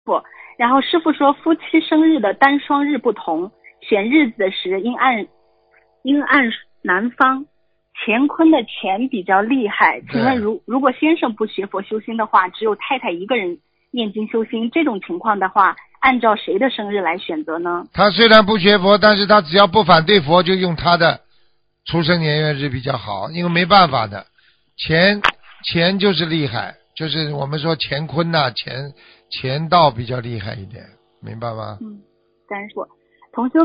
然后师傅说夫妻生日的单双日不同，选日子时应按南方，乾坤的乾比较厉害。请问如果先生不学佛修心的话，只有太太一个人念经修心，这种情况的话，按照谁的生日来选择呢？ 他虽然不学佛，但是他只要不反对佛，就用他的出生年月日比较好，因为没办法的，钱就是厉害，就是我们说乾坤呐、钱道比较厉害一点，明白吗？ 但是同修